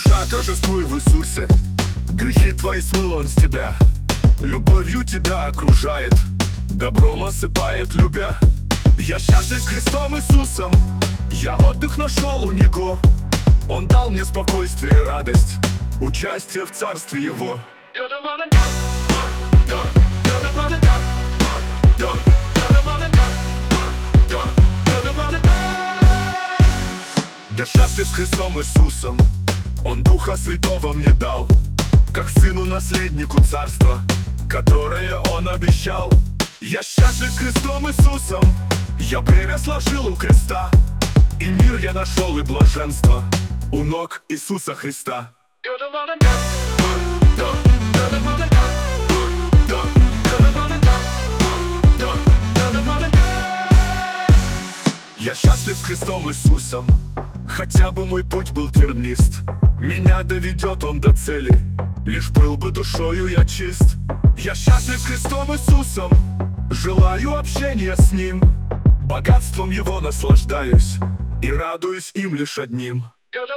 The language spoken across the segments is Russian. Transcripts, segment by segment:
Душа торжествуй в Иисусе, грехи твои смыл Он с тебя. Любовью тебя окружает, добром осыпает, любя. Я счастлив с Христом Иисусом, я отдых нашел у Него. Он дал мне спокойствие и радость, участие в Царстве Его. Я счастлив с Христом Иисусом, Он Духа Святого мне дал, как сыну наследнику царства, которое Он обещал. Я счастлив с Христом Иисусом, я бремя сложил у креста, и мир я нашел и блаженство у ног Иисуса Христа. Я счастлив с Христом Иисусом, хотя бы мой путь был тернист. Меня доведет Он до цели, лишь был бы душою я чист. Я счастлив с Христом Иисусом, желаю общения с Ним, богатством Его наслаждаюсь и радуюсь им лишь одним.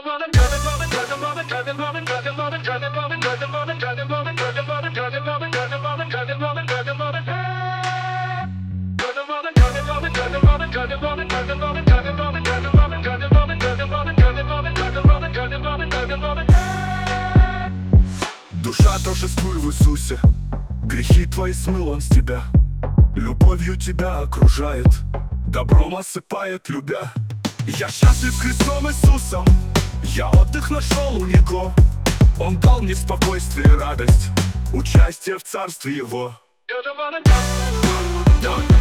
Душа торжествуй в Иисусе, грехи твои смыл Он с тебя. Любовью тебя окружает, добром осыпает, любя. Я счастлив с Христом Иисусом, я отдых нашел у Него. Он дал мне спокойствие и радость, участие в Царстве Его.